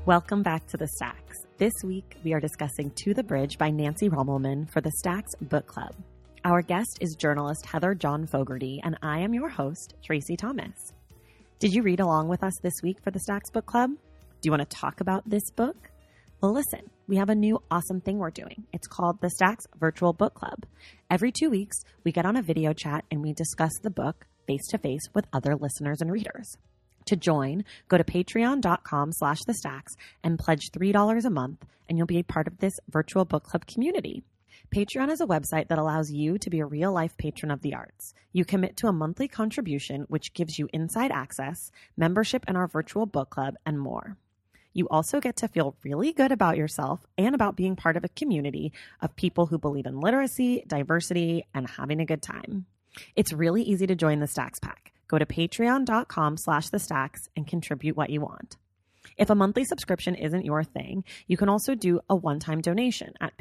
Welcome back to The Stacks. This week, we are discussing To the Bridge by Nancy Rommelmann for the Stacks Book Club. Our guest is journalist Heather John Fogarty, and I am your host, Tracy Thomas. Did you read along with us this week for the Stacks Book Club? Do you want to talk about this book? Well, listen, we have a new awesome thing we're doing. It's called the Stacks Virtual Book Club. Every 2 weeks, we get on a video chat and we discuss the book face-to-face with other listeners and readers. To join, go to patreon.com/thestacks and pledge $3 a month, and you'll be a part of this virtual book club community. Patreon is a website that allows you to be a real-life patron of the arts. You commit to a monthly contribution, which gives you inside access, membership in our virtual book club, and more. You also get to feel really good about yourself and about being part of a community of people who believe in literacy, diversity, and having a good time. It's really easy to join the Stacks Pack. Go to patreon.com/thestacks and contribute what you want. If a monthly subscription isn't your thing, you can also do a one-time donation at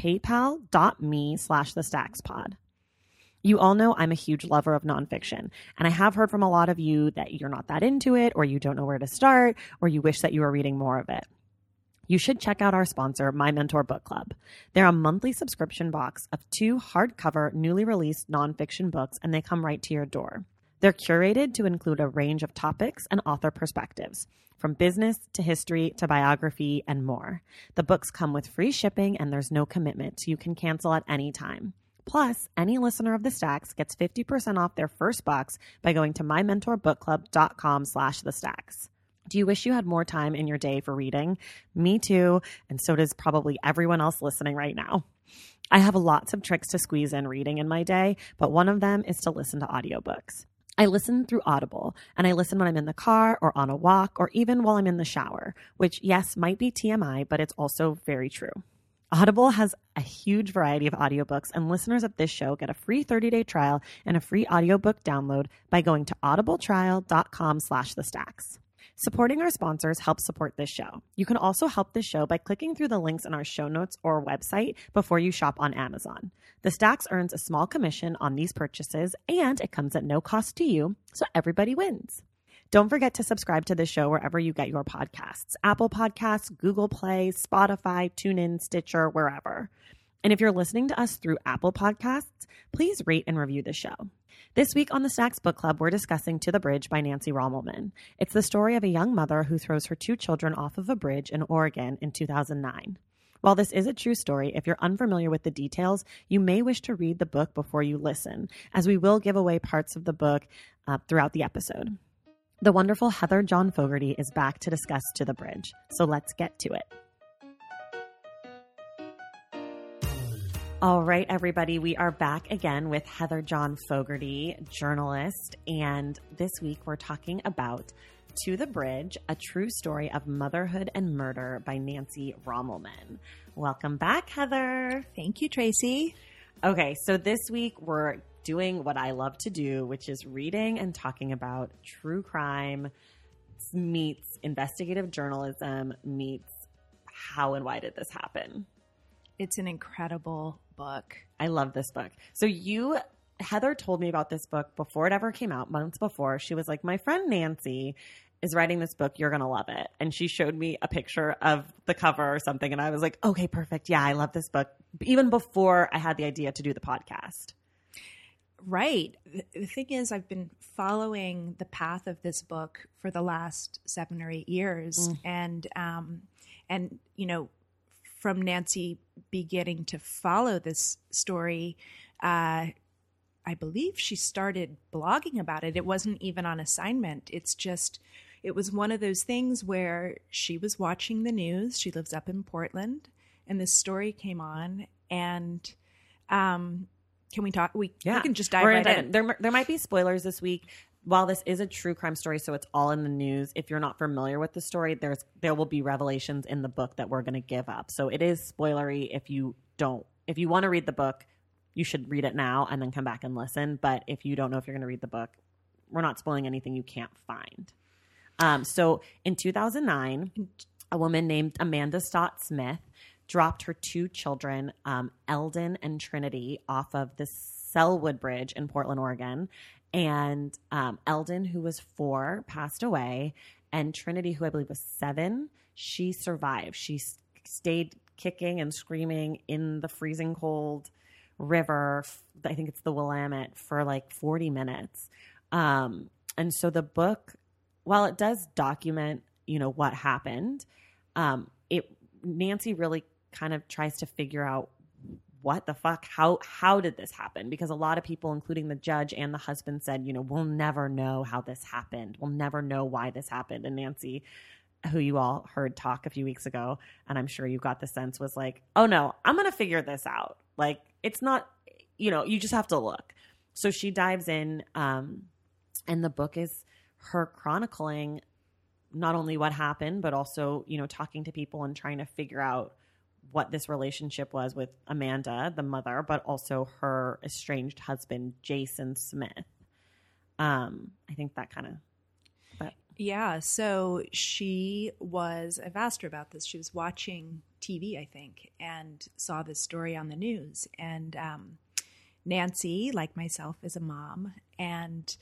paypal.me/thestackspod. You all know I'm a huge lover of nonfiction, and I have heard from a lot of you that you're not that into it, or you don't know where to start, or you wish that you were reading more of it. You should check out our sponsor, My Mentor Book Club. They're a monthly subscription box of 2 hardcover, newly released nonfiction books, and they come right to your door. They're curated to include a range of topics and author perspectives, from business to history to biography and more. The books come with free shipping and there's no commitment, so you can cancel at any time. Plus, any listener of The Stacks gets 50% off their first box by going to mymentorbookclub.com/thestacks. Do you wish you had more time in your day for reading? Me too, and so does probably everyone else listening right now. I have lots of tricks to squeeze in reading in my day, but one of them is to listen to audiobooks. I listen through Audible, and I listen when I'm in the car or on a walk or even while I'm in the shower, which, yes, might be TMI, but it's also very true. Audible has a huge variety of audiobooks, and listeners of this show get a free 30-day trial and a free audiobook download by going to audibletrial.com/thestacks. Supporting our sponsors helps support this show. You can also help this show by clicking through the links in our show notes or website before you shop on Amazon. The Stacks earns a small commission on these purchases, and it comes at no cost to you, so everybody wins. Don't forget to subscribe to the show wherever you get your podcasts. Apple Podcasts, Google Play, Spotify, TuneIn, Stitcher, wherever. And if you're listening to us through Apple Podcasts, please rate and review the show. This week on the Stacks Book Club, we're discussing To the Bridge by Nancy Rommelmann. It's the story of a young mother who throws her 2 children off of a bridge in Oregon in 2009. While this is a true story, if you're unfamiliar with the details, you may wish to read the book before you listen, as we will give away parts of the book throughout the episode. The wonderful Heather John Fogarty is back to discuss To the Bridge, so let's get to it. All right, everybody, we are back again with Heather John Fogarty, journalist, and this week we're talking about To the Bridge, a true story of motherhood and murder by Nancy Rommelmann. Welcome back, Heather. Thank you, Tracy. Okay, so this week we're doing what I love to do, which is reading and talking about true crime meets investigative journalism meets how and why did this happen. It's an incredible book. I love this book. So Heather told me about this book before it ever came out, months before. She was like, my friend Nancy is writing this book. You're going to love it. And she showed me a picture of the cover or something. And I was like, okay, perfect. Yeah, I love this book. Even before I had the idea to do the podcast. Right. The thing is, I've been following the path of this book for the last 7 or 8 years. And you know, from Nancy beginning to follow this story, I believe she started blogging about it. It wasn't even on assignment. It was one of those things where she was watching the news. She lives up in Portland, and this story came on. And can we talk? We can just dive right in. There might be spoilers this week. While this is a true crime story, so it's all in the news, if you're not familiar with the story, there will be revelations in the book that we're going to give up. So it is spoilery. If you want to read the book, you should read it now and then come back and listen. But if you don't know if you're going to read the book, we're not spoiling anything you can't find. So in 2009, a woman named Amanda Stott Smith dropped her 2 children, Eldon and Trinity, off of the Selwood Bridge in Portland, Oregon. And Eldon, who was 4, passed away, And Trinity, who I believe was 7, she survived. She stayed kicking and screaming in the freezing cold river. I think it's the Willamette for like 40 minutes. And so the book, while it does document, what happened, Nancy really kind of tries to figure out what the fuck, how did this happen? Because a lot of people, including the judge and the husband, said, we'll never know how this happened. We'll never know why this happened. And Nancy, who you all heard talk a few weeks ago, and I'm sure you got the sense, was like, oh no, I'm going to figure this out. Like, it's not, you just have to look. So she dives in, and the book is her chronicling not only what happened, but also, talking to people and trying to figure out what this relationship was with Amanda, the mother, but also her estranged husband, Jason Smith. I think that kind of... Yeah, so I've asked her about this. She was watching TV, I think, and saw this story on the news. And Nancy, like myself, is a mom, and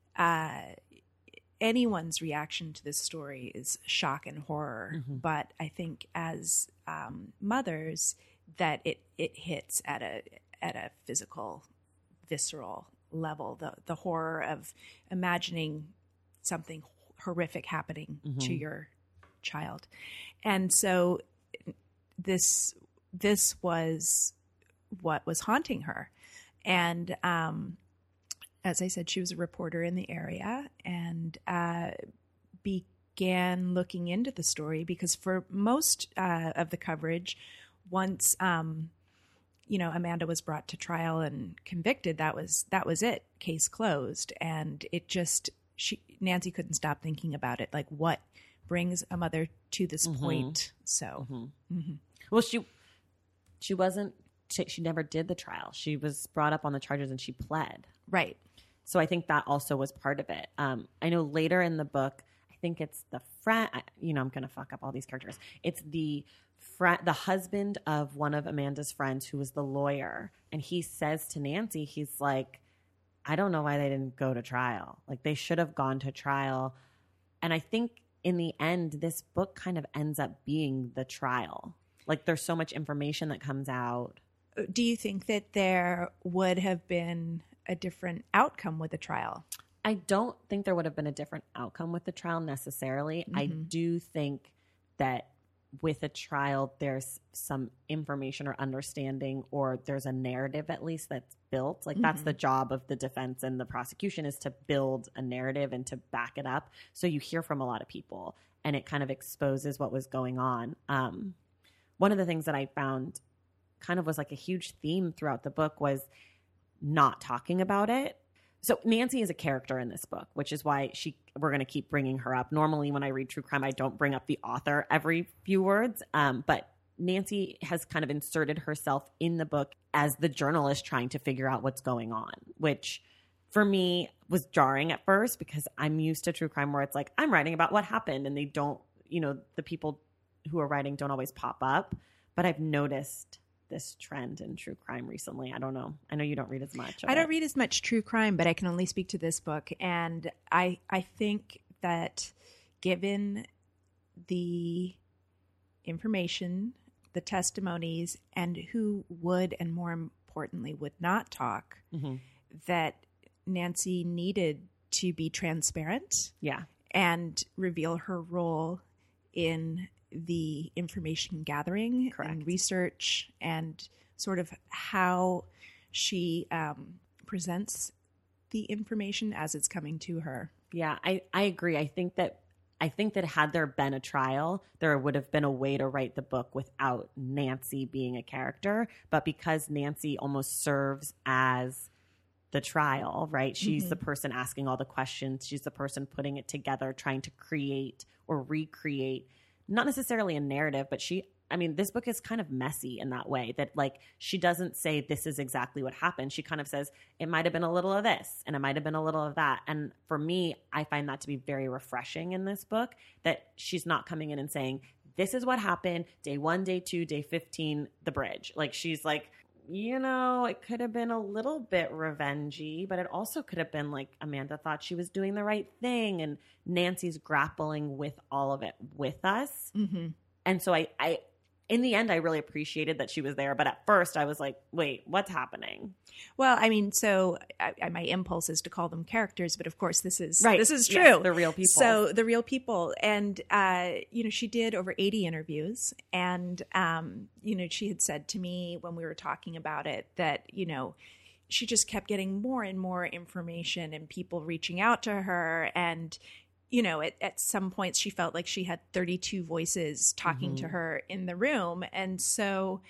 anyone's reaction to this story is shock and horror. Mm-hmm. But I think as mothers, that it hits at a physical, visceral level. The horror of imagining something horrific happening mm-hmm. to your child, and so this was what was haunting her. And as I said, she was a reporter in the area and began looking into the story because for most of the coverage, once Amanda was brought to trial and convicted, that was it, case closed. And it just Nancy couldn't stop thinking about it, like what brings a mother to this mm-hmm. point. So, mm-hmm. Mm-hmm. Well, she never did the trial. She was brought up on the charges and she pled. Right. So I think that also was part of it. I know later in the book, I think it's the friend, I'm going to fuck up all these characters. It's the husband of one of Amanda's friends who was the lawyer. And he says to Nancy, he's like, I don't know why they didn't go to trial. Like, they should have gone to trial. And I think in the end, this book kind of ends up being the trial. Like, there's so much information that comes out. Do you think that there would have been a different outcome with the trial? I don't think there would have been a different outcome with the trial necessarily. Mm-hmm. I do think that with a trial, there's some information or understanding, or there's a narrative at least that's built. Like, that's the job of the defense and the prosecution, is to build a narrative and to back it up. So you hear from a lot of people and it kind of exposes what was going on. One of the things that I found kind of was like a huge theme throughout the book was not talking about it. So Nancy is a character in this book, which is why we're going to keep bringing her up. Normally when I read true crime, I don't bring up the author every few words. But Nancy has kind of inserted herself in the book as the journalist trying to figure out what's going on, which for me was jarring at first because I'm used to true crime where it's like, I'm writing about what happened and they don't, the people who are writing don't always pop up. But I've noticed this trend in true crime recently. I don't know. I know you don't read as much. I don't read as much true crime, but I can only speak to this book. And I think that given the information, the testimonies, and who would, and more importantly, would not talk, that Nancy needed to be transparent. Yeah. And reveal her role in the information gathering and research and sort of how she presents the information as it's coming to her. Yeah, I agree. I think that had there been a trial, there would have been a way to write the book without Nancy being a character. But because Nancy almost serves as the trial, right? She's the person asking all the questions. She's the person putting it together, trying to create or recreate, not necessarily a narrative, but this book is kind of messy in that way that, like, she doesn't say this is exactly what happened. She kind of says it might have been a little of this and it might have been a little of that. And for me, I find that to be very refreshing in this book, that she's not coming in and saying, this is what happened, day 1, day 2, day 15, the bridge. Like, she's like, it could have been a little bit revengey, but it also could have been like Amanda thought she was doing the right thing and Nancy's grappling with all of it with us. Mm-hmm. And so I in the end, I really appreciated that she was there. But at first I was like, wait, what's happening? Well, I mean, so my impulse is to call them characters, but of course this is right. This is true. Yes, the real people. So the real people. And, she did over 80 interviews. And, she had said to me when we were talking about it that, she just kept getting more and more information and people reaching out to her. And, at some points she felt like she had 32 voices talking to her in the room. And so,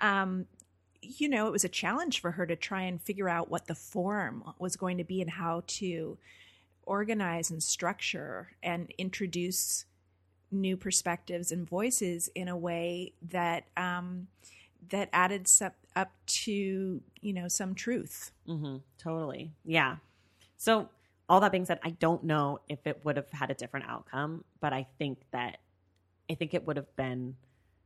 it was a challenge for her to try and figure out what the form was going to be and how to organize and structure and introduce new perspectives and voices in a way that that added up to, some truth. Mm-hmm. Totally. Yeah. So all that being said, I don't know if it would have had a different outcome, but I think it would have been,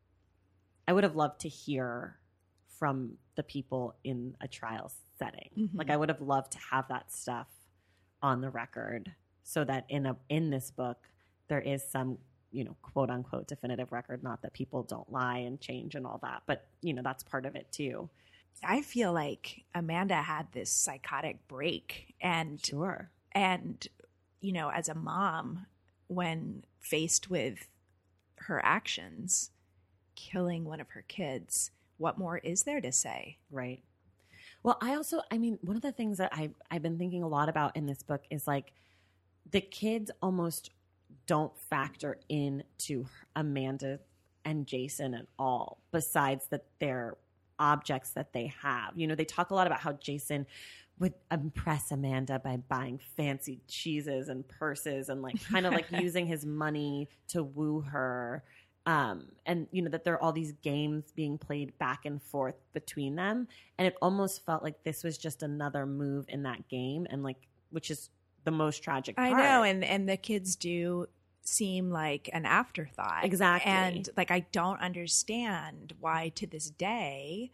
I would have loved to hear from the people in a trial setting. Mm-hmm. Like I would have loved to have that stuff on the record so that in this book, there is some, quote unquote definitive record, not that people don't lie and change and all that, but that's part of it too. I feel like Amanda had this psychotic break and sure. And, as a mom, when faced with her actions, killing one of her kids, what more is there to say? Right. Well, one of the things that I've been thinking a lot about in this book is like the kids almost don't factor into Amanda and Jason at all, besides that they're objects that they have. They talk a lot about how Jason would impress Amanda by buying fancy cheeses and purses and like kind of like using his money to woo her. And that there are all these games being played back and forth between them. And it almost felt like this was just another move in that game. And like, which is the most tragic part. I know. And the kids do seem like an afterthought. Exactly. And like, I don't understand why to this day,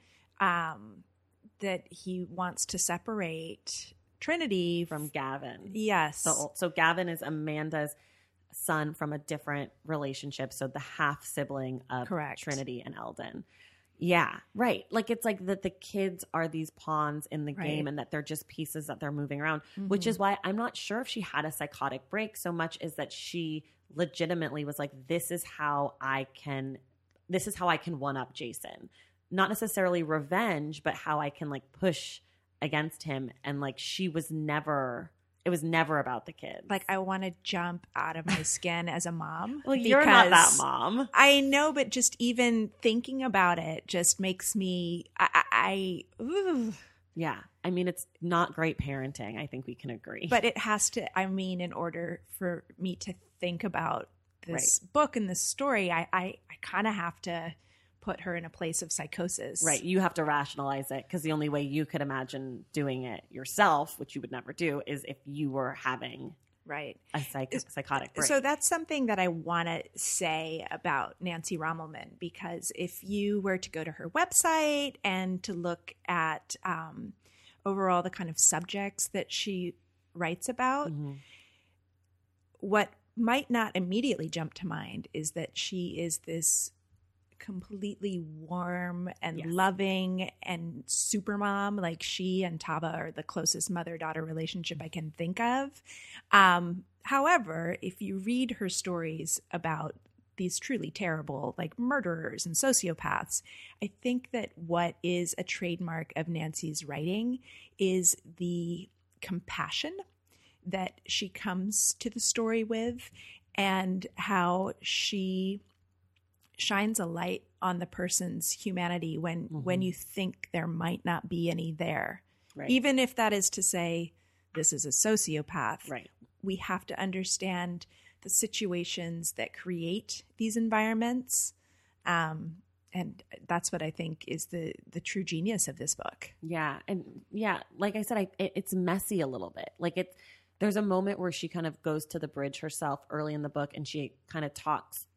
that he wants to separate Trinity from Gavin. Yes. So Gavin is Amanda's son from a different relationship. So the half sibling of Correct. Trinity and Eldon. Yeah, right. Like it's like that the kids are these pawns in the game and that they're just pieces that they're moving around, which is why I'm not sure if she had a psychotic break so much as that she legitimately was like, this is how I can one up Jason. Not necessarily revenge, but how I can like push against him. And like it was never about the kids. Like I want to jump out of my skin as a mom. Well, you're not that mom. I know, but just even thinking about it just makes me, Yeah. I mean, it's not great parenting. I think we can agree. But it has to, in order for me to think about this book and this story, I kind of have to put her in a place of psychosis. Right. You have to rationalize it because the only way you could imagine doing it yourself, which you would never do, is if you were having a psychotic break. So that's something that I want to say about Nancy Rommelmann, because if you were to go to her website and to look at overall the kind of subjects that she writes about, what might not immediately jump to mind is that she is this completely warm and loving and super mom. Like she and Taba are the closest mother-daughter relationship I can think of. However, if you read her stories about these truly terrible like murderers and sociopaths, I think that what is a trademark of Nancy's writing is the compassion that she comes to the story with and how she shines a light on the person's humanity when you think there might not be any there. Right. Even if that is to say, this is a sociopath. Right. We have to understand the situations that create these environments. And that's what I think is the true genius of this book. Yeah. And yeah, like I said, it's messy a little bit. Like there's a moment where she kind of goes to the bridge herself early in the book and she kind of talks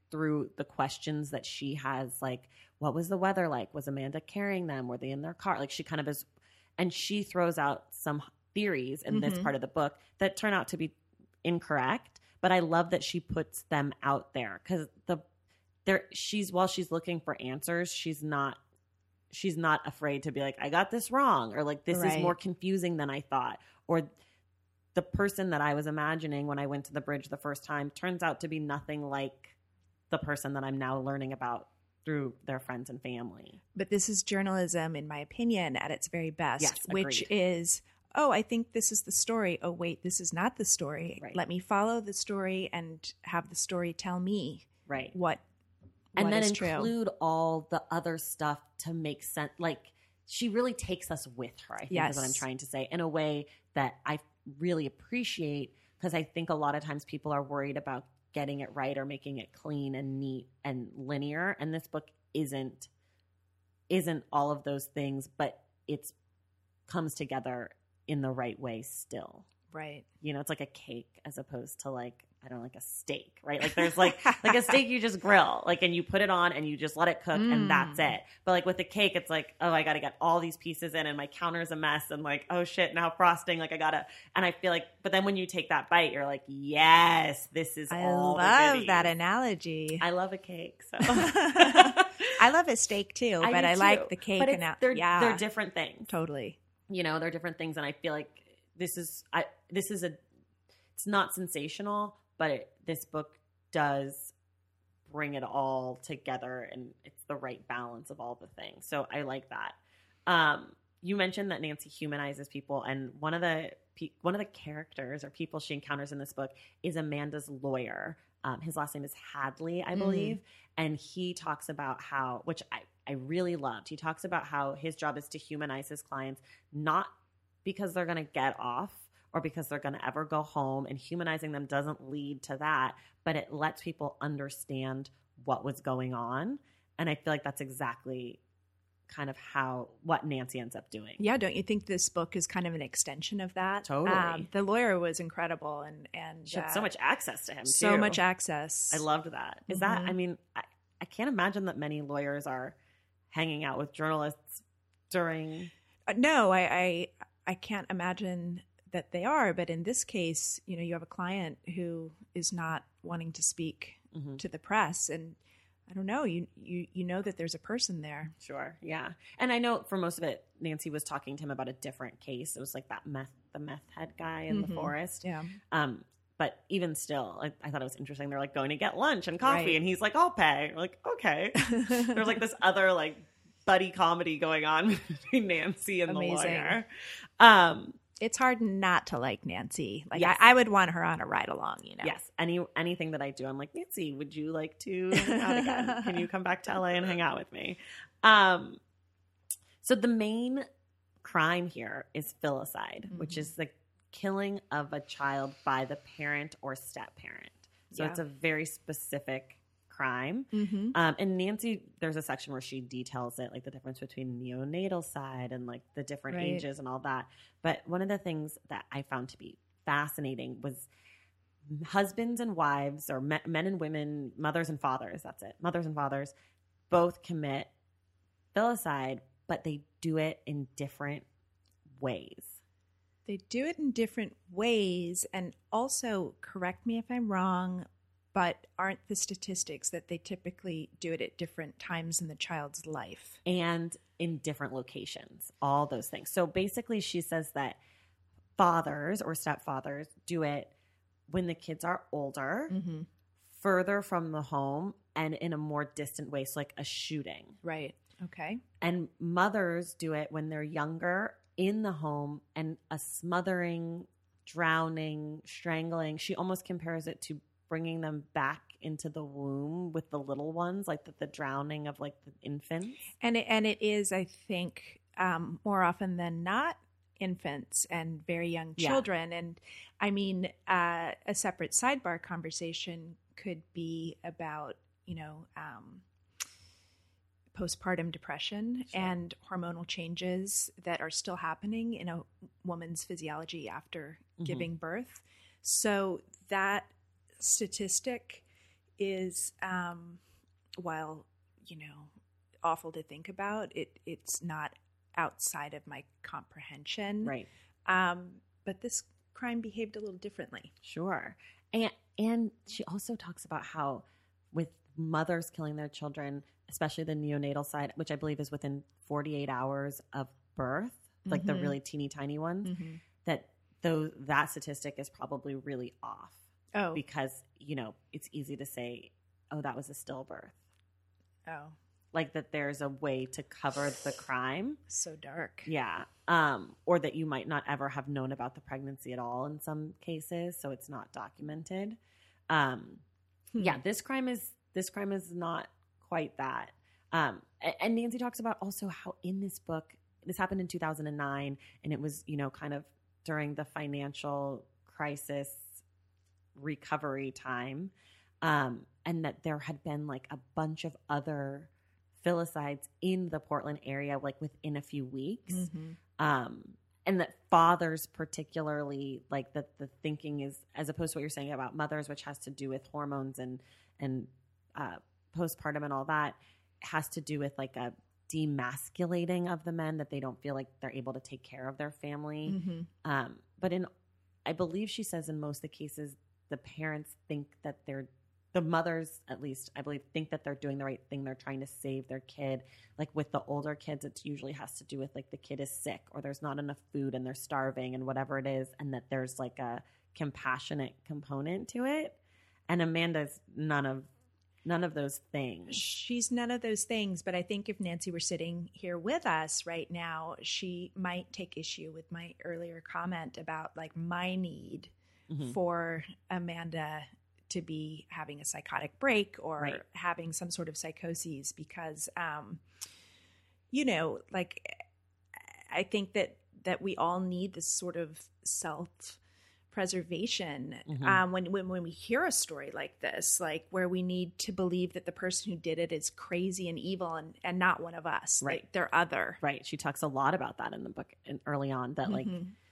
through the questions that she has, like, what was the weather like? Was Amanda carrying them? Were they in their car? Like, she kind of is, and she throws out some theories in this part of the book that turn out to be incorrect. But I love that she puts them out there, because while she's looking for answers, she's not afraid to be like, I got this wrong, or like, this is more confusing than I thought, or the person that I was imagining when I went to the bridge the first time turns out to be nothing like the person that I'm now learning about through their friends and family. But this is journalism, in my opinion, at its very best, Yes, which is, oh, I think this is the story. Oh, wait, this is not the story. Right. Let me follow the story and have the story tell me what and then is include true. all the other stuff to make sense. Like, she really takes us with her, I think is what I'm trying to say, in a way that I really appreciate, because I think a lot of times people are worried about getting it right or making it clean and neat and linear. And this book isn't all of those things, but it's comes together in the right way still. Right. You know, it's like a cake as opposed to like, I don't know, like a steak, right? Like, there's like a steak you just grill, like, and you put it on and you just let it cook and that's it. But like with a cake, it's like, oh, I got to get all these pieces in and my counter's a mess, and like, oh shit, now frosting, like and I feel like, but then when you take that bite, you're like, yes, this is all I love that analogy. I love a cake. So I love a steak too, but I like the cake. But they're different things. Totally. You know, they're different things. And I feel like it's not sensational, but this book does bring it all together, and it's the right balance of all the things. So I like that. You mentioned that Nancy humanizes people, and one of the characters or people she encounters in this book is Amanda's lawyer. His last name is Hadley, I believe. And he talks about how, which I really loved, he talks about how his job is to humanize his clients, not because they're going to get off or because they're going to ever go home, and humanizing them doesn't lead to that, but it lets people understand what was going on. And I feel like that's exactly kind of what Nancy ends up doing. Yeah, don't you think this book is kind of an extension of that? Totally. The lawyer was incredible, and she had so much access to him. So much access. I loved that. Is that? I mean, I can't imagine that many lawyers are hanging out with journalists during. No, I can't imagine that they are. But in this case, you know, you have a client who is not wanting to speak to the press, and I don't know, you know that there's a person there. Sure. Yeah. And I know for most of it, Nancy was talking to him about a different case. It was like the meth head guy in the forest. Yeah. But even still, I thought it was interesting. They're like going to get lunch and coffee, and he's like, I'll pay. We're like, okay. There's like this other like buddy comedy going on between Nancy and the lawyer. It's hard not to like Nancy. Like, yes. I would want her on a ride along, you know? Yes. Anything that I do, I'm like, Nancy, would you like to hang out again? Can you come back to LA and hang out with me? So the main crime here is filicide, which is the killing of a child by the parent or step-parent. So it's a very specific crime. And Nancy, there's a section where she details it, like the difference between neonatal side and like the different ages and all that. But one of the things that I found to be fascinating was husbands and wives, or men and women, mothers and fathers, that's it, mothers and fathers, both commit filicide, but they do it in different ways. They do it in different ways, and also, correct me if I'm wrong, but aren't the statistics that they typically do it at different times in the child's life? And in different locations, all those things. So basically she says that fathers or stepfathers do it when the kids are older, further from the home, and in a more distant way. So like a shooting. Right. Okay. And mothers do it when they're younger, in the home, and a smothering, drowning, strangling. She almost compares it to bringing them back into the womb with the little ones, like the drowning of like the infants. And it is, I think, more often than not, infants and very young children. And I mean, a separate sidebar conversation could be about, you know, postpartum depression and hormonal changes that are still happening in a woman's physiology after giving birth. So that statistic is, while, awful to think about, it's not outside of my comprehension. Right. But this crime behaved a little differently. Sure. And she also talks about how with mothers killing their children, especially the neonatal side, which I believe is within 48 hours of birth, like the really teeny tiny ones, that statistic is probably really off. Oh. Because, it's easy to say, oh, that was a stillbirth. Oh. Like that there's a way to cover the crime. So dark. Yeah. Or that you might not ever have known about the pregnancy at all in some cases, so it's not documented. Yeah, this crime is not quite that. And Nancy talks about also how in this book, this happened in 2009, and it was, kind of during the financial crisis recovery time, and that there had been like a bunch of other filicides in the Portland area, like within a few weeks. And that fathers particularly, like that the thinking is, as opposed to what you're saying about mothers, which has to do with hormones and postpartum and all that, has to do with like a demasculating of the men, that they don't feel like they're able to take care of their family. But I believe she says in most of the cases, the parents think that the mothers, at least, I believe, think that they're doing the right thing. They're trying to save their kid. Like with the older kids, it usually has to do with like the kid is sick or there's not enough food and they're starving and whatever it is, and that there's like a compassionate component to it. And Amanda's none of those things. She's none of those things, but I think if Nancy were sitting here with us right now, she might take issue with my earlier comment about like my need for Amanda to be having a psychotic break or having some sort of psychoses, because, like I think that we all need this sort of self-preservation when we hear a story like this, like where we need to believe that the person who did it is crazy and evil and not one of us. Right. Like they're other. Right. She talks a lot about that in the book early on, that like,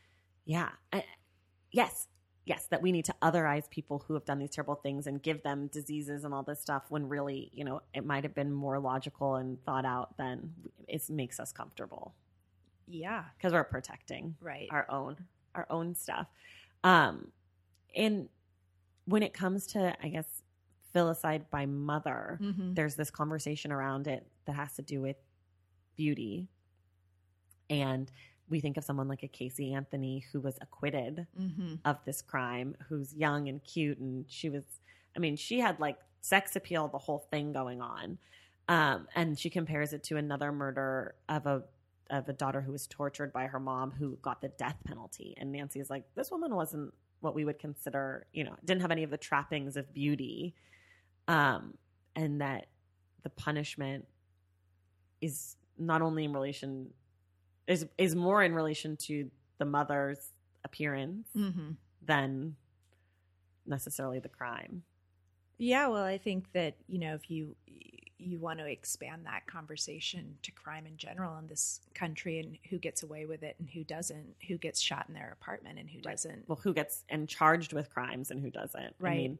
yes, that we need to otherize people who have done these terrible things and give them diseases and all this stuff, when really, it might have been more logical and thought out than it makes us comfortable. Yeah. Because we're protecting our own stuff. And when it comes to, I guess, filicide by mother, there's this conversation around it that has to do with beauty. And we think of someone like a Casey Anthony, who was acquitted of this crime, who's young and cute. And she had like sex appeal, the whole thing going on. And she compares it to another murder of a daughter who was tortured by her mom, who got the death penalty. And Nancy is like, this woman wasn't what we would consider, didn't have any of the trappings of beauty. And that the punishment is not only in relation is more in relation to the mother's appearance than necessarily the crime. Yeah, well, I think that, if you want to expand that conversation to crime in general in this country, and who gets away with it and who doesn't, who gets shot in their apartment and who doesn't. Well, who gets and charged with crimes and who doesn't. Right.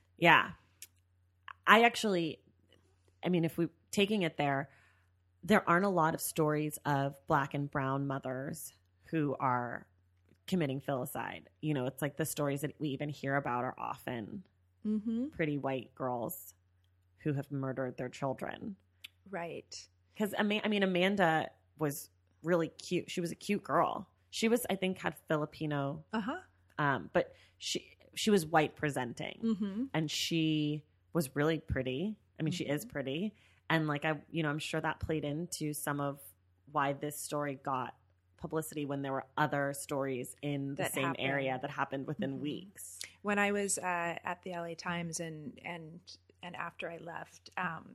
If we're taking it there aren't a lot of stories of Black and brown mothers who are committing filicide. It's like the stories that we even hear about are often pretty white girls who have murdered their children. Right. Because, Amanda was really cute. She was a cute girl. She was, I think, had Filipino. But she was white presenting. And she was really pretty. She is pretty. And like, I'm sure that played into some of why this story got publicity when there were other stories in the same area that happened within weeks. When I was at the LA Times and after I left,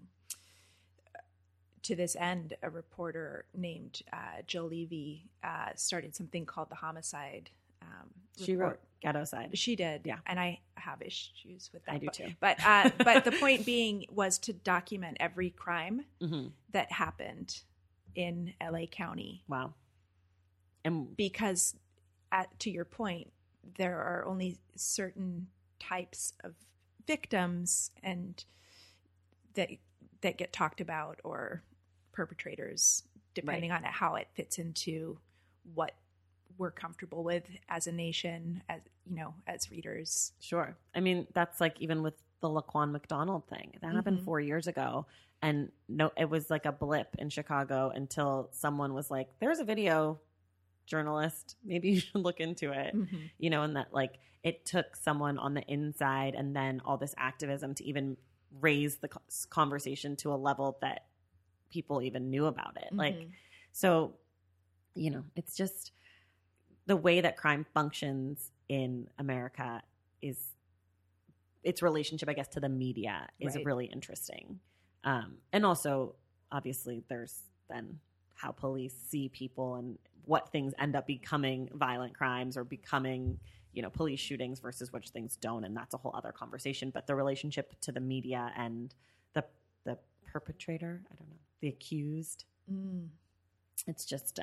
to this end, a reporter named Jill Levy started something called the Homicide She wrote Ghettoside. She did. Yeah. And I have issues with that. I do too. But the point being was to document every crime that happened in LA County. Wow. And because to your point, there are only certain types of victims and that get talked about, or perpetrators, depending on how it fits into what we're comfortable with as a nation, as as readers. Sure. I mean, that's like even with the Laquan McDonald thing. That happened 4 years ago. And no, it was like a blip in Chicago until someone was like, there's a video, journalist, maybe you should look into it. And that like it took someone on the inside and then all this activism to even raise the conversation to a level that people even knew about it. Like, so, it's just the way that crime functions in America is its relationship, I guess, to the media is really interesting. And also, obviously, there's then how police see people and what things end up becoming violent crimes or becoming, police shootings versus which things don't. And that's a whole other conversation. But the relationship to the media and the perpetrator, I don't know, the accused, it's just,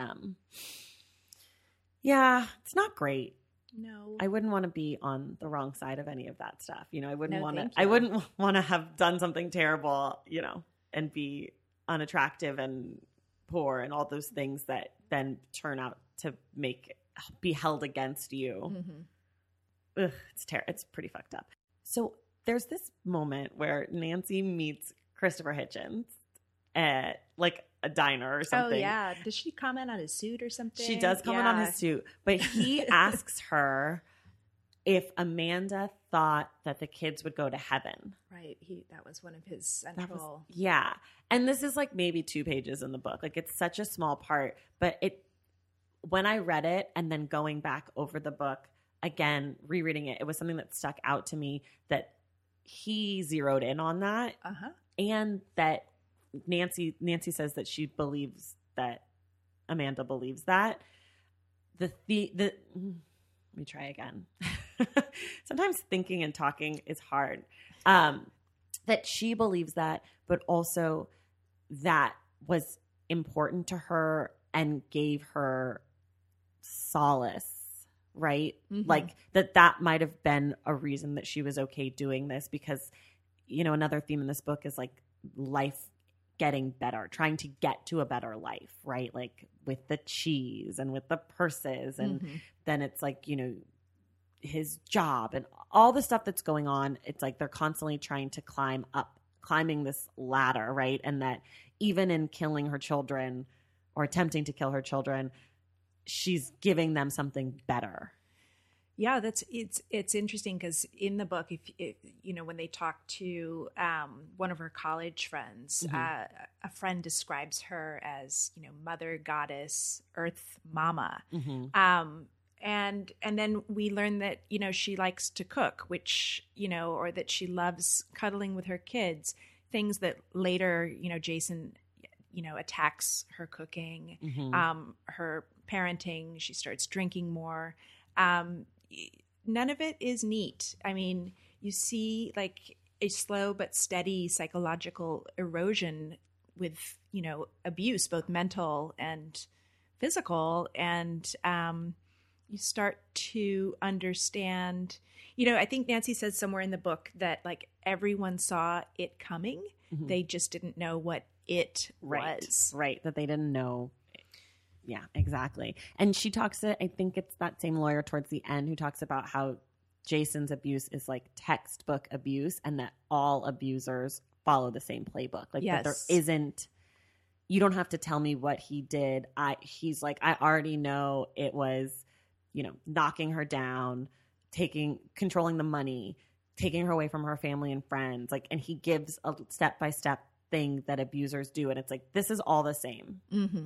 it's not great. No, I wouldn't want to be on the wrong side of any of that stuff. I wouldn't want to. I wouldn't want to have done something terrible, and be unattractive and poor and all those things that then turn out to be held against you. Ugh, it's pretty fucked up. So there's this moment where Nancy meets Christopher Hitchens at like a diner or something. Oh yeah. Does she comment on his suit or something? She does comment on his suit, but he asks her if Amanda thought that the kids would go to heaven. Right. That was one of his central. Yeah. And this is like maybe 2 pages in the book. Like it's such a small part, but when I read it and then going back over the book again, rereading it, it was something that stuck out to me that he zeroed in on that. And that Nancy says that she believes that Amanda believes that. Let me try again. Sometimes thinking and talking is hard. That she believes that, but also that was important to her and gave her solace, right? Like that might have been a reason that she was okay doing this because, another theme in this book is like life getting better, trying to get to a better life, right? Like with the cheese and with the purses. And then it's like, his job and all the stuff that's going on. It's like they're constantly trying to climbing this ladder, right? And that even in killing her children or attempting to kill her children, she's giving them something better. Yeah, it's interesting because in the book, if when they talk to one of her college friends, a friend describes her as mother goddess, earth mama, and then we learn that she likes to cook, which or that she loves cuddling with her kids, things that later Jason attacks her cooking, her parenting. She starts drinking more. None of it is neat. I mean, you see like a slow but steady psychological erosion with, abuse, both mental and physical. And you start to understand, I think Nancy says somewhere in the book that like everyone saw it coming. They just didn't know what it was. Right. That they didn't know. Yeah, exactly. And she talks I think it's that same lawyer towards the end who talks about how Jason's abuse is like textbook abuse and that all abusers follow the same playbook. Like that there isn't, you don't have to tell me what he did. He's like, I already know it was, knocking her down, controlling the money, taking her away from her family and friends. Like, and he gives a step-by-step thing that abusers do. And it's like, this is all the same.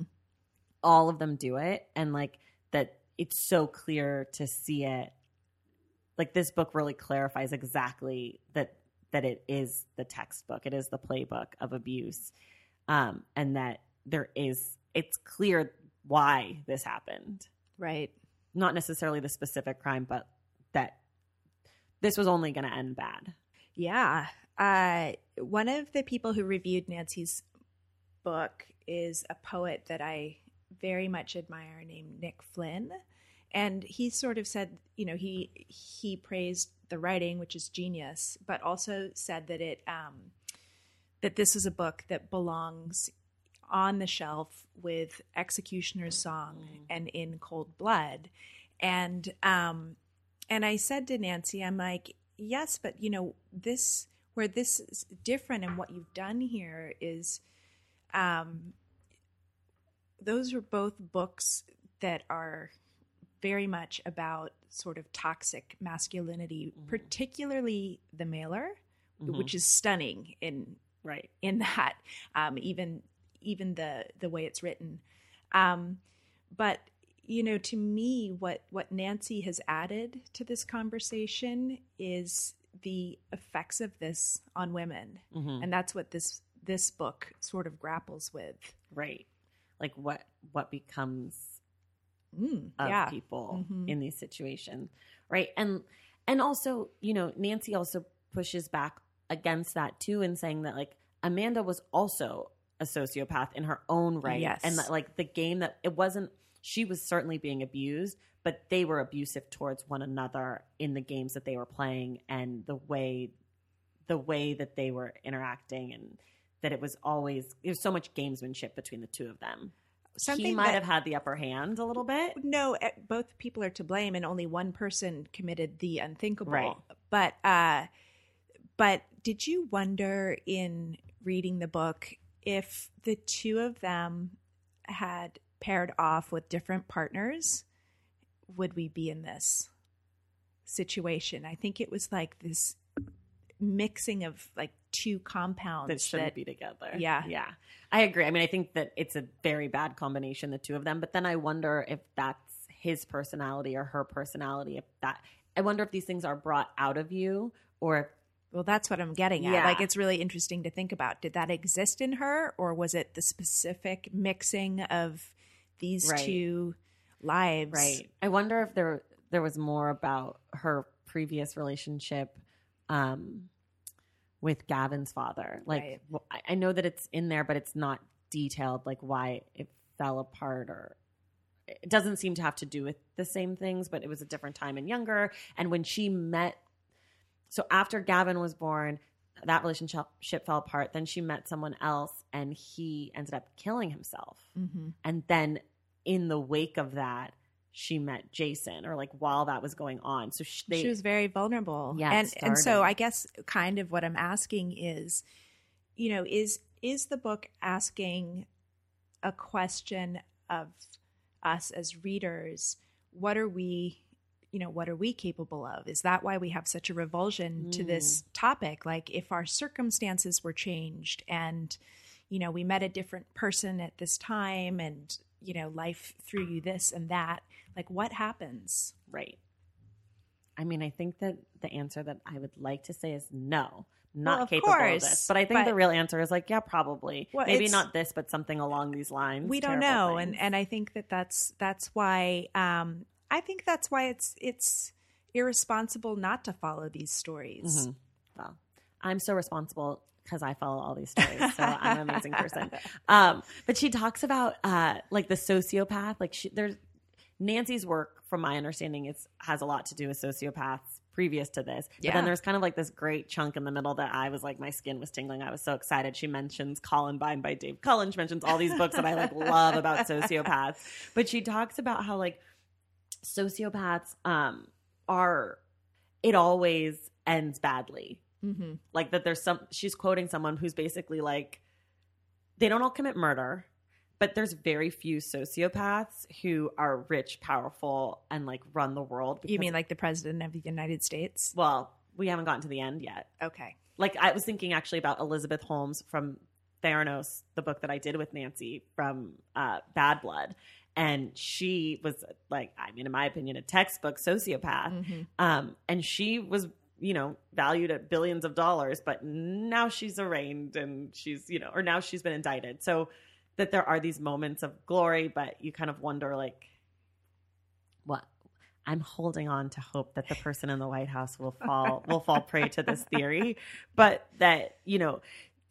All of them do it, and like that it's so clear to see it. Like this book really clarifies exactly that it is the textbook, it is the playbook of abuse, and that it's clear why this happened. Right. Not necessarily the specific crime, but that this was only going to end bad. Yeah. One of the people who reviewed Nancy's book is a poet that I very much admire named Nick Flynn. And he sort of said, he praised the writing, which is genius, but also said that that this is a book that belongs on the shelf with Executioner's Song and In Cold Blood. And I said to Nancy, I'm like, yes, but where this is different and what you've done here is, those are both books that are very much about sort of toxic masculinity, particularly The Mailer, which is stunning in that, even the way it's written. But, to me, what Nancy has added to this conversation is the effects of this on women. And that's what this book sort of grapples with. Right. Like what becomes of people in these situations. Right. And also, Nancy also pushes back against that too, in saying that like Amanda was also a sociopath in her own right. Yes. And that like the game that it wasn't, she was certainly being abused, but they were abusive towards one another in the games that they were playing and the way that they were interacting, and that it was there's so much gamesmanship between the two of them. He might have had the upper hand a little bit. No, both people are to blame, and only one person committed the unthinkable. Right. But did you wonder in reading the book if the two of them had paired off with different partners, would we be in this situation? I think it was like this mixing of like two compounds that shouldn't be together. Yeah. I agree. I mean, I think that it's a very bad combination, the two of them. But then I wonder if that's his personality or her personality. I wonder if these things are brought out of you, or if. Well, that's what I'm getting at. Like, it's really interesting to think about. Did that exist in her, or was it the specific mixing of these two lives? Right. I wonder if there was more about her previous relationship with Gavin's father. Like, I know that it's in there, but it's not detailed, like why it fell apart, or it doesn't seem to have to do with the same things, but it was a different time and younger. And when she met, so after Gavin was born, that relationship fell apart. Then she met someone else and he ended up killing himself. And then in the wake of that, she met Jason, or like while that was going on. So she was very vulnerable. Yeah. And so I guess kind of what I'm asking is, is the book asking a question of us as readers? What are we capable of? Is that why we have such a revulsion to this topic? Like, if our circumstances were changed and, we met a different person at this time and, life threw you this and that, like, what happens? Right. I mean, I think that the answer that I would like to say is no, not capable of this. But I think the real answer is like, yeah, probably. Well, maybe not this, but something along these lines. We don't know. And I think that's why I think that's why it's irresponsible not to follow these stories. Well, I'm so responsible because I follow all these stories, so I'm an amazing person. But she talks about like the sociopath. Like Nancy's work, from my understanding, has a lot to do with sociopaths previous to this. But then there's kind of like this great chunk in the middle that I was like, my skin was tingling. I was so excited. She mentions Columbine by Dave Cullen. She mentions all these books that I like love about sociopaths. But she talks about how like sociopaths it always ends badly. Like that she's quoting someone who's basically like, they don't all commit murder, but there's very few sociopaths who are rich, powerful, and like run the world. You mean like the president of the United States? Well, we haven't gotten to the end yet. Okay. Like, I was thinking actually about Elizabeth Holmes from Theranos, the book that I did with Nancy from Bad Blood. And she was like, I mean, in my opinion, a textbook sociopath. And she was, valued at billions of dollars, but now she's arraigned and she's, or now she's been indicted. So that there are these moments of glory, but you kind of wonder like, what? I'm holding on to hope that the person in the White House will fall prey to this theory, but that,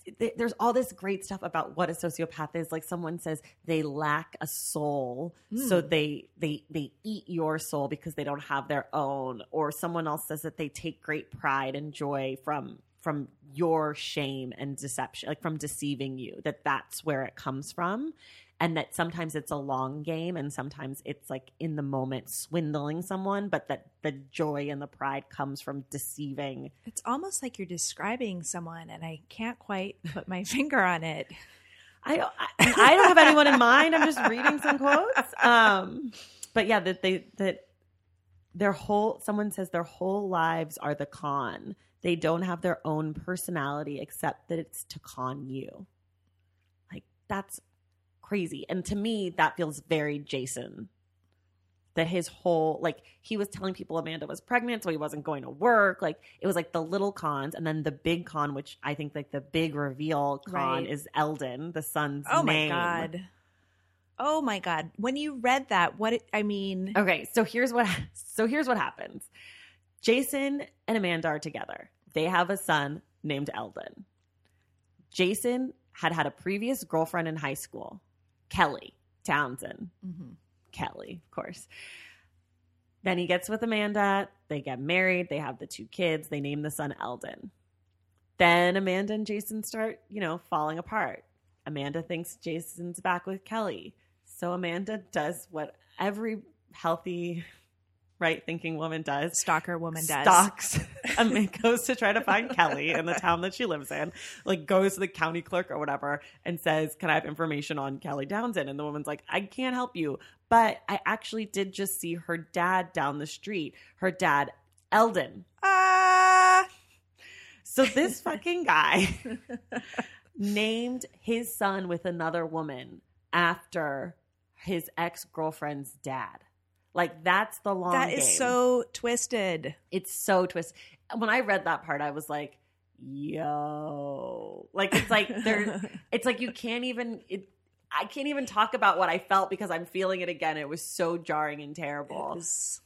there's all this great stuff about what a sociopath is. Like someone says they lack a soul, so they eat your soul because they don't have their own. Or someone else says that they take great pride and joy from your shame and deception, like from deceiving you, that's where it comes from. And that sometimes it's a long game and sometimes it's like in the moment swindling someone, but that the joy and the pride comes from deceiving. It's almost like you're describing someone and I can't quite put my finger on it. I don't have anyone in mind. I'm just reading some quotes. But yeah, that their whole, someone says their whole lives are the con. They don't have their own personality except that it's to con you. Like that's crazy. And to me, that feels very Jason. That his whole, like, he was telling people Amanda was pregnant, so he wasn't going to work. Like, it was like the little cons, and then the big con, which I think like the big reveal con is Eldon, the son's name. Oh my God. When you read that, Okay, so here's what happens. Jason and Amanda are together. They have a son named Eldon. Jason had a previous girlfriend in high school. Kelly Townsend. Mm-hmm. Kelly, of course. Then he gets with Amanda. They get married. They have the 2 kids. They name the son Eldon. Then Amanda and Jason start, falling apart. Amanda thinks Jason's back with Kelly. So Amanda does what every healthy, right-thinking woman does. Stalker woman does. Stalks and goes to try to find Kelly in the town that she lives in. Like goes to the county clerk or whatever and says, can I have information on Kelly Townsend? And the woman's like, I can't help you. But I actually did just see her dad down the street. Her dad, Eldon. So this fucking guy named his son with another woman after his ex-girlfriend's dad. Like, that's the long game. That is so twisted. It's so twisted. When I read that part, I was like, yo. Like, it's like, it's like you can't even, I can't even talk about what I felt because I'm feeling it again. It was so jarring and terrible.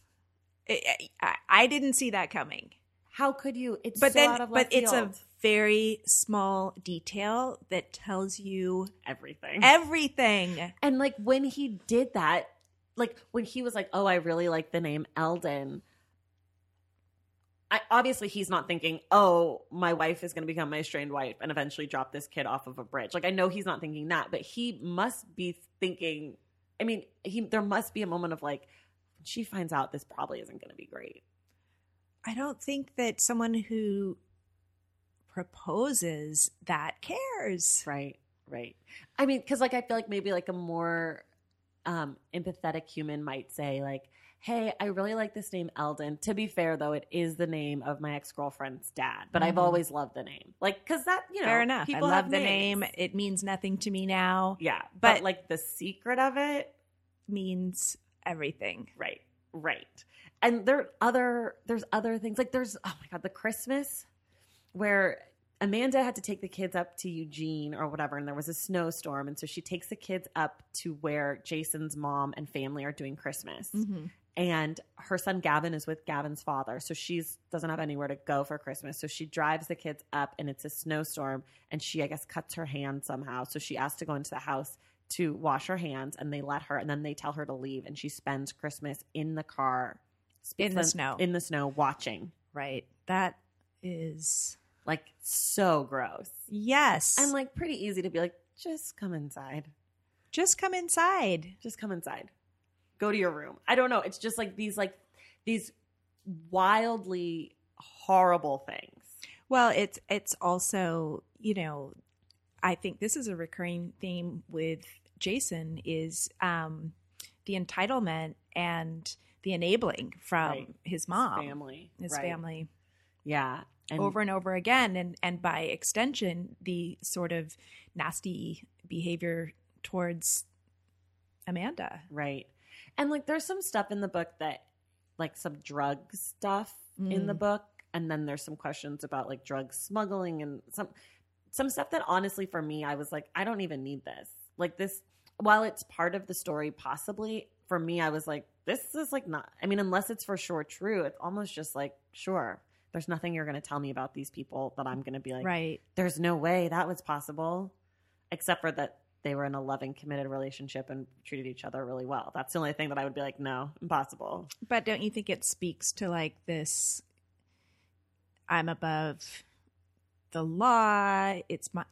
I didn't see that coming. How could you? It's out of left field. It's a very small detail that tells you everything. And like when he did that, like when he was like, oh, I really like the name Eldon. Obviously he's not thinking, oh, my wife is going to become my estranged wife and eventually drop this kid off of a bridge. Like I know he's not thinking that, but he must be thinking, I mean, there must be a moment of like, she finds out this probably isn't going to be great. I don't think that someone who proposes that cares. Right. I mean, because like I feel like maybe like a more empathetic human might say like, hey, I really like this name Eldon. To be fair, though, it is the name of my ex-girlfriend's dad, but I've always loved the name. Like, because that, fair enough. I love the name. It means nothing to me now. Yeah. But like the secret of it means everything. Right. And there's other things. Like there's, oh my God, the Christmas where Amanda had to take the kids up to Eugene or whatever, and there was a snowstorm. And so she takes the kids up to where Jason's mom and family are doing Christmas. Mm-hmm. And her son Gavin is with Gavin's father. So she doesn't have anywhere to go for Christmas. So she drives the kids up and it's a snowstorm. And she, I guess, cuts her hand somehow. So she asked to go into the house to wash her hands, and they let her. And then they tell her to leave. And she spends Christmas in the car. In the snow, watching. Right. That is like so gross. Yes. And like pretty easy to be like, just come inside. Go to your room. I don't know. It's just like these wildly horrible things. Well, it's also, I think this is a recurring theme with Jason is the entitlement and the enabling from his mom. His family. Yeah. Over and over again. And by extension, the sort of nasty behavior towards Amanda. Right. And like there's some stuff in the book that like some drug stuff in the book. And then there's some questions about like drug smuggling and some stuff that honestly for me, I was like, I don't even need this. Like this, while it's part of the story possibly, for me, I was like, this is like not, I mean, unless it's for sure true, it's almost just like, sure, There's nothing you're going to tell me about these people that I'm going to be like, right. there's no way that was possible, except for that they were in a loving, committed relationship and treated each other really well. That's the only thing that I would be like, no, impossible. But don't you think it speaks to like this, I'm above the law. It's my,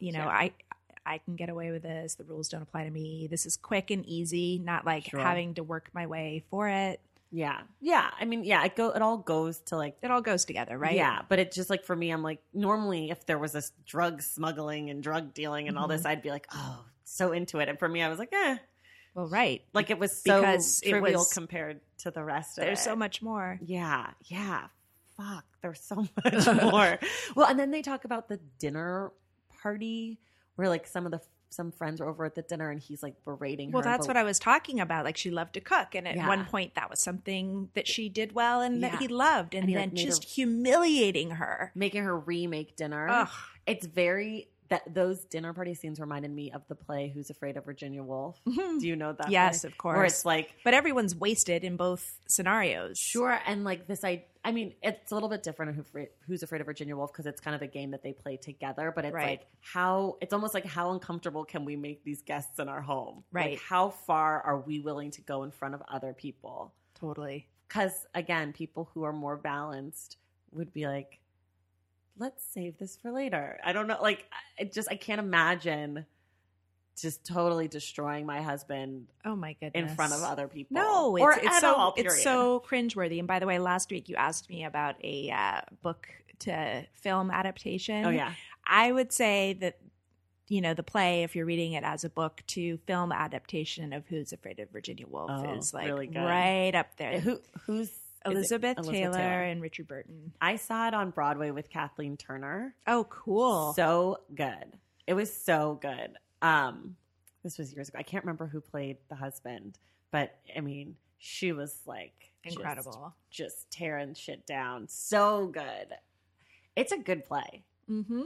I can get away with this. The rules don't apply to me. This is quick and easy, not like having to work my way for it. Yeah. Yeah. I mean, yeah, it all goes to like, it all goes together, right? Yeah. But it just like, for me, I'm like, normally if there was this drug smuggling and drug dealing and all this, I'd be like, oh, so into it. And for me, I was like, well, right. Like it was so because trivial compared to the rest of it. There's so much more. Yeah. Yeah. Fuck. There's so much more. Well, and then they talk about the dinner party where like some friends were over at the dinner and he's like berating her. Well, that's what I was talking about. Like she loved to cook. And at one point that was something that she did well and that he loved. And then just humiliating her. Making her remake dinner. Ugh. It's very... those dinner party scenes reminded me of the play Who's Afraid of Virginia Woolf. Do you know that? Yes, play? Of course. Where it's like, but everyone's wasted in both scenarios. Sure, and like this, I mean, it's a little bit different in Who's Afraid of Virginia Woolf because it's kind of a game that they play together. But it's like it's almost like how uncomfortable can we make these guests in our home? Right. Like how far are we willing to go in front of other people? Totally. Because again, people who are more balanced would be like, let's save this for later. I don't know. Like, I can't imagine just totally destroying my husband. Oh my goodness. In front of other people. No, it's so cringeworthy. And by the way, last week you asked me about a book to film adaptation. Oh yeah. I would say that, the play, if you're reading it as a book to film adaptation of Who's Afraid of Virginia Woolf is like really good. Right up there. Who's Elizabeth Taylor and Richard Burton. I saw it on Broadway with Kathleen Turner. Oh, cool. So good. It was so good. This was years ago. I can't remember who played the husband, but I mean, she was like incredible. Just tearing shit down. So good. It's a good play. Mm-hmm.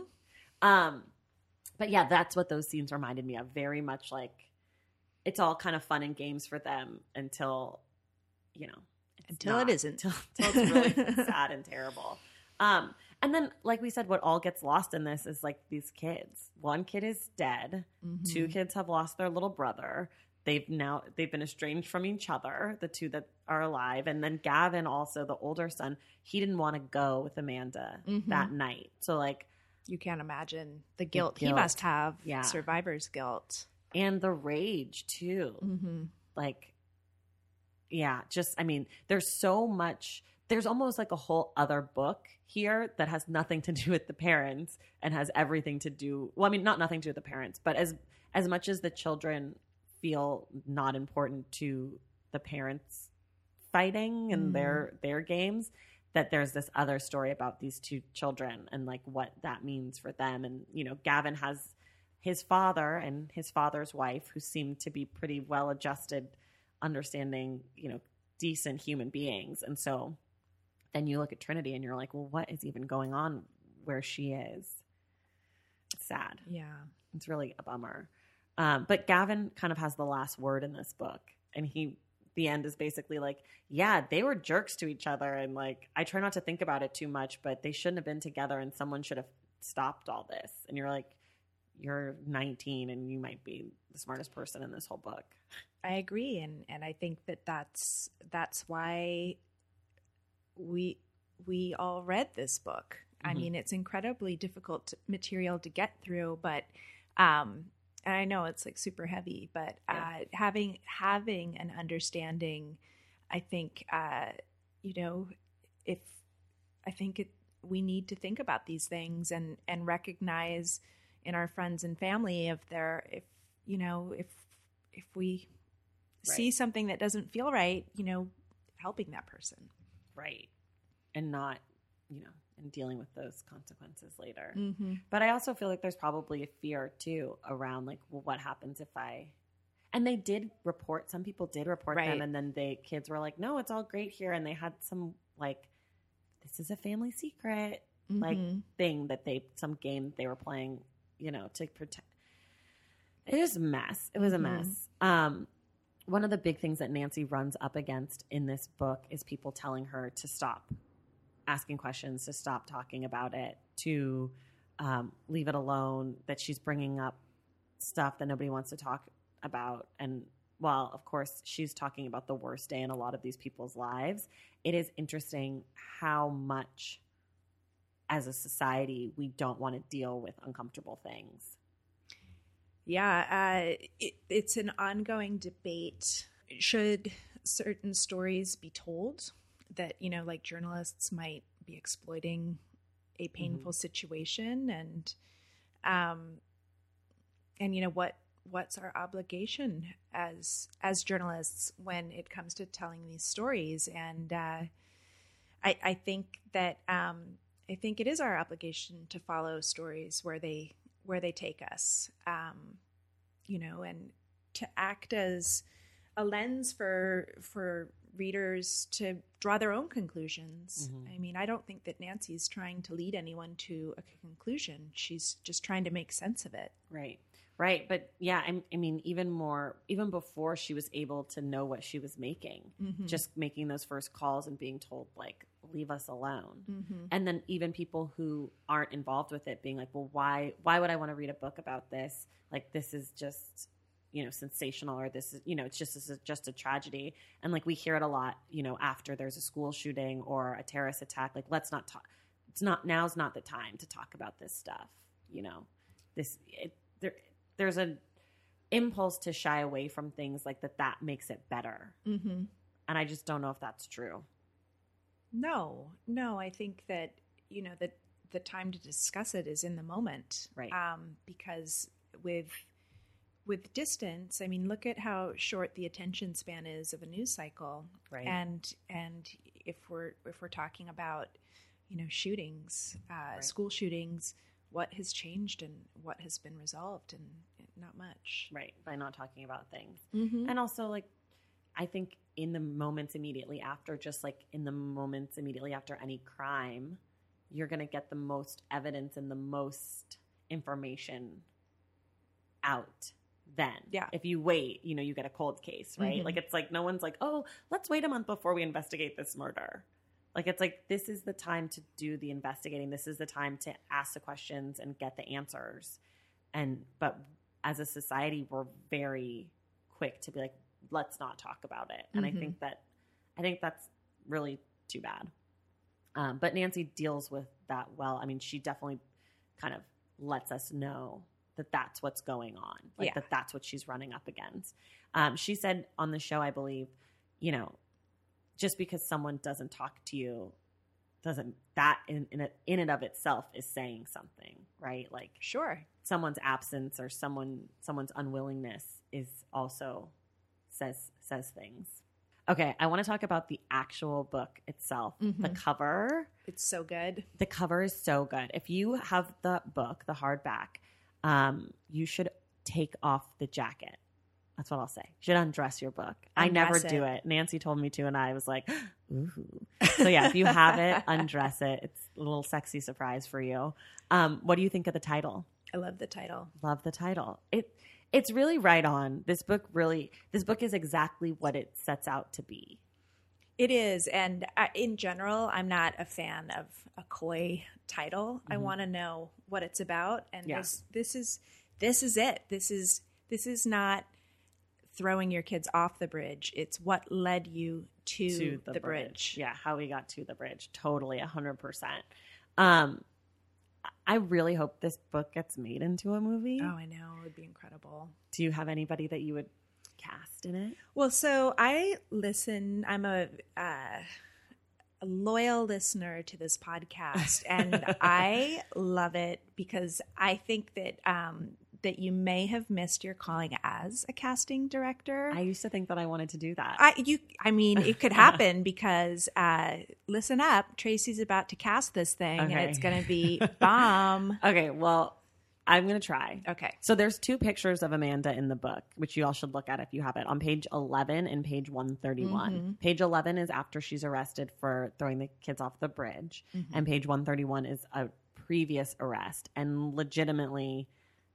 But yeah, that's what those scenes reminded me of. Very much like it's all kind of fun and games for them until, until it isn't. Until it's really sad and terrible. And then, like we said, what all gets lost in this is like these kids. One kid is dead. Mm-hmm. Two kids have lost their little brother. They've been estranged from each other, the two that are alive. And then Gavin also, the older son, he didn't want to go with Amanda that night. So like, you can't imagine the guilt he must have. Yeah. Survivor's guilt. And the rage too. Mm-hmm. Like, yeah, just, I mean, there's so much, there's almost like a whole other book here that has nothing to do with the parents and has everything to do, well, I mean, not nothing to do with the parents, but as much as the children feel not important to the parents fighting and their games, that there's this other story about these two children and like what that means for them. And, Gavin has his father and his father's wife who seem to be pretty well adjusted, understanding, decent human beings. And so then you look at Trinity and you're like, well, what is even going on where she is? It's sad. Yeah. It's really a bummer. But Gavin kind of has the last word in this book. And the end is basically like, yeah, they were jerks to each other. And like, I try not to think about it too much, but they shouldn't have been together and someone should have stopped all this. And you're like, you're 19 and you might be the smartest person in this whole book. I agree. And I think that's why we all read this book. I mean, it's incredibly difficult material to get through, but, and I know it's like super heavy, but having an understanding, I think, we need to think about these things and recognize in our friends and family if we see something that doesn't feel right, helping that person. Right. And not, and dealing with those consequences later. Mm-hmm. But I also feel like there's probably a fear too around like, well, what happens if and they did report, some people did report them. And then the kids were like, no, it's all great here. And they had some like, this is a family secret, like thing that some game they were playing, to protect. It is a mess. It was a mess. One of the big things that Nancy runs up against in this book is people telling her to stop asking questions, to stop talking about it, to leave it alone, that she's bringing up stuff that nobody wants to talk about. And while, of course, she's talking about the worst day in a lot of these people's lives, it is interesting how much as a society we don't want to deal with uncomfortable things. Yeah, it's an ongoing debate. Should certain stories be told that, like journalists might be exploiting a painful situation, and what's our obligation as journalists when it comes to telling these stories? And I think that I think it is our obligation to follow stories where they take us, and to act as a lens for readers to draw their own conclusions. I mean, I don't think that Nancy's trying to lead anyone to a conclusion. She's just trying to make sense of it. Right. But yeah, I mean, even before she was able to know what she was making, just making those first calls and being told, like, leave us alone. And then even people who aren't involved with it being like, well, why would I want to read a book about this? Like, this is just, sensational, or this is, it's just a tragedy. And like, we hear it a lot, after there's a school shooting or a terrorist attack, like, let's not talk. Now's not the time to talk about this stuff. There's an impulse to shy away from things like that makes it better. And I just don't know if that's true. No, I think that, that the time to discuss it is in the moment. Right. Because with distance, I mean, look at how short the attention span is of a news cycle. Right. And if we're talking about, shootings, school shootings, what has changed and what has been resolved, and not much. Right. By not talking about things. And also, like, I think in the moments immediately after, just like in the moments immediately after any crime, you're going to get the most evidence and the most information out then. Yeah. If you wait, you get a cold case, right? Like, it's like no one's like, oh, let's wait a month before we investigate this murder. Like, it's like, this is the time to do the investigating. This is the time to ask the questions and get the answers. But as a society, we're very quick to be like, let's not talk about it. And I think that's really too bad. But Nancy deals with that well. I mean, she definitely kind of lets us know that that's what's going on. Like, that's what she's running up against. She said on the show, I believe, just because someone doesn't talk to you doesn't, that in and of itself is saying something, right? Like, sure, someone's absence or someone's unwillingness is also says things. Okay, I want to talk about the actual book itself. The cover. It's so good. The cover is so good. If you have the book, the hardback, you should take off the jacket. That's what I'll say. You should undress your book. I never do it. Nancy told me to, and I was like, ooh. So yeah, if you have it, undress it. It's a little sexy surprise for you. What do you think of the title? I love the title. Love the title. It's really right on. This book is exactly what it sets out to be. It is. And in general, I'm not a fan of a coy title. I want to know what it's about. And this is it. This is not throwing your kids off the bridge. It's what led you to the bridge. Yeah, how we got to the bridge. Totally, 100%. I really hope this book gets made into a movie. Oh, I know. It would be incredible. Do you have anybody that you would cast in it? Well, so I listen. I'm a loyal listener to this podcast, and I love it because I think that that you may have missed your calling as a casting director. I used to think that I wanted to do that. I mean, it could happen because listen up, Tracy's about to cast this thing, and it's going to be bomb. Okay, well, I'm going to try. Okay. So there's 2 pictures of Amanda in the book, which you all should look at if you have it, on page 11 and page 131. Page 11 is after she's arrested for throwing the kids off the bridge, and page 131 is a previous arrest. And legitimately,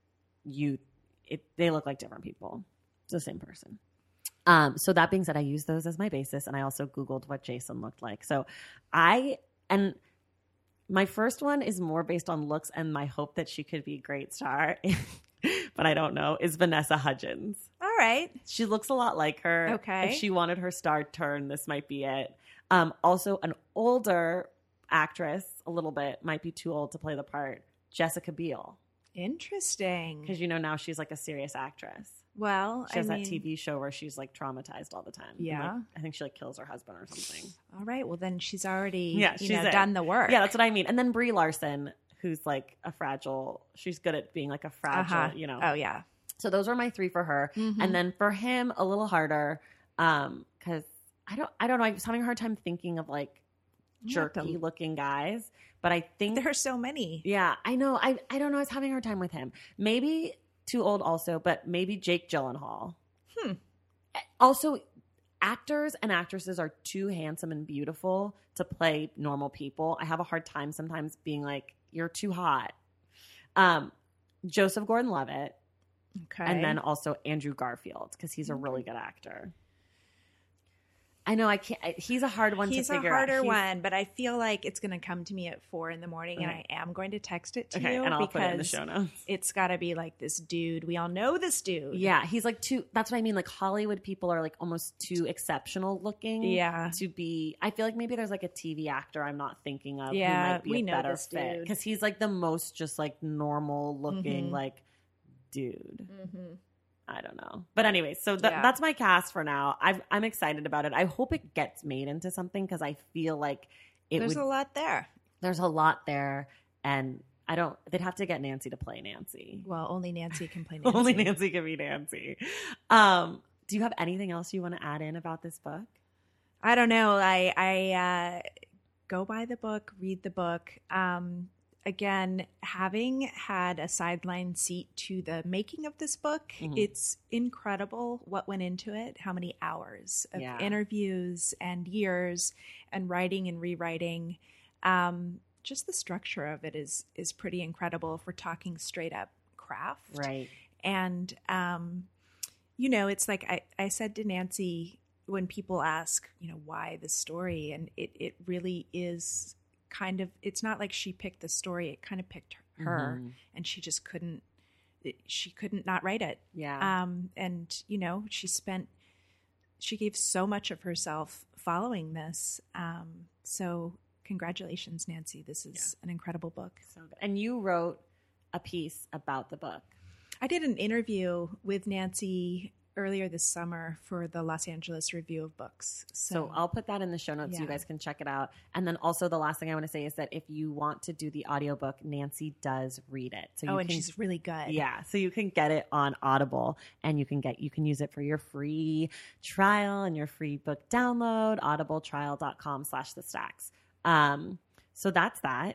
they look like different people. It's the same person. So that being said, I use those as my basis, and I also Googled what Jason looked like. So I And my first one is more based on looks and my hope that she could be a great star, but I don't know, is Vanessa Hudgens. All right. She looks a lot like her. Okay. If she wanted her star turn, this might be it. Also, an older actress, a little bit, might be too old to play the part, Jessica Biel. Interesting. Because, now she's like a serious actress. Well, She has that TV show where she's like traumatized all the time. Yeah. And, I think she like kills her husband or something. All right. Well, then she's already she's done the work. Yeah, that's what I mean. And then Brie Larson, who's like she's good at being like a fragile, Oh, yeah. So those were my 3 for her. Mm-hmm. And then for him, a little harder because I don't know. I was having a hard time thinking of like jerky looking guys, but I think there are so many. Yeah, I know. I don't know. I was having a hard time with him. Maybe too old also, but maybe Jake Gyllenhaal. Also, actors and actresses are too handsome and beautiful to play normal people. I have a hard time sometimes being like, you're too hot. Joseph Gordon-Levitt. Okay. And then also Andrew Garfield, because he's a really good actor. I know I can't. He's a hard one to figure out. He's a harder one, but I feel like it's going to come to me at 4 a.m, and I am going to text it to you and I'll because put it in the show notes. It's got to be like this dude. We all know this dude. Yeah, he's like too. That's what I mean. Like Hollywood people are like almost too exceptional looking. Yeah. To be, I feel like maybe there's like a TV actor I'm not thinking of. Yeah, who might be we a know better this fit because he's like the most just like normal looking like dude. Mm-hmm. I don't know. But anyway, so that's my cast for now. I'm excited about it. I hope it gets made into something because I feel like there's a lot there. There's a lot there. And they'd have to get Nancy to play Nancy. Well, only Nancy can play Nancy. Only Nancy can be Nancy. Do you have anything else you want to add in about this book? I don't know. I go buy the book, read the book. Again, having had a sideline seat to the making of this book, it's incredible what went into it, how many hours of interviews and years and writing and rewriting. Just the structure of it is pretty incredible if we're talking straight up craft. Right. And, it's like I said to Nancy when people ask, why this story, and it really is kind of, it's not like she picked the story, it kind of picked her and she just couldn't not write it. Yeah. And she gave so much of herself following this. So congratulations, Nancy. This is an incredible book. So good. And you wrote a piece about the book. I did an interview with Nancy earlier this summer for the Los Angeles Review of Books. So I'll put that in the show notes so you guys can check it out. And then also the last thing I want to say is that if you want to do the audiobook, Nancy does read it. So she's really good. Yeah. So you can get it on Audible and you can use it for your free trial and your free book download, audibletrial.com/thestacks. So that's that.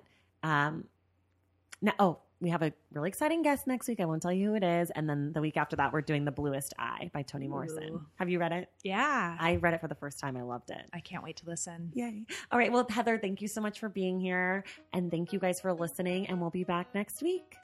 Now, we have a really exciting guest next week. I won't tell you who it is. And then the week after that, we're doing The Bluest Eye by Toni Morrison. Have you read it? Yeah. I read it for the first time. I loved it. I can't wait to listen. Yay. All right. Well, Heather, thank you so much for being here. And thank you guys for listening. And we'll be back next week.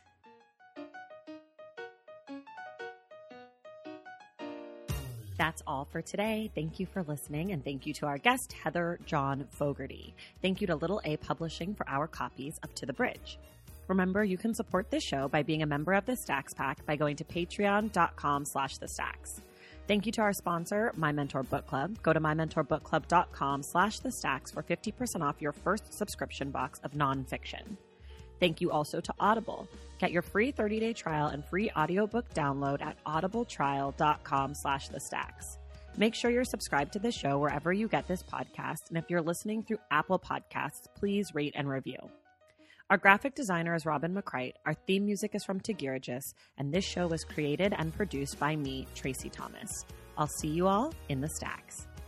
That's all for today. Thank you for listening, and thank you to our guest, Heather John Fogarty. Thank you to Little A Publishing for our copies of To the Bridge. Remember, you can support this show by being a member of the Stacks Pack by going to patreon.com/thestacks. Thank you to our sponsor, My Mentor Book Club. Go to mymentorbookclub.com/thestacks for 50% off your first subscription box of nonfiction. Thank you also to Audible. Get your free 30-day trial and free audiobook download at audibletrial.com/thestacks. Make sure you're subscribed to the show wherever you get this podcast. And if you're listening through Apple Podcasts, please rate and review. Our graphic designer is Robin McCrite. Our theme music is from Tegirigis. And this show was created and produced by me, Tracy Thomas. I'll see you all in the Stacks.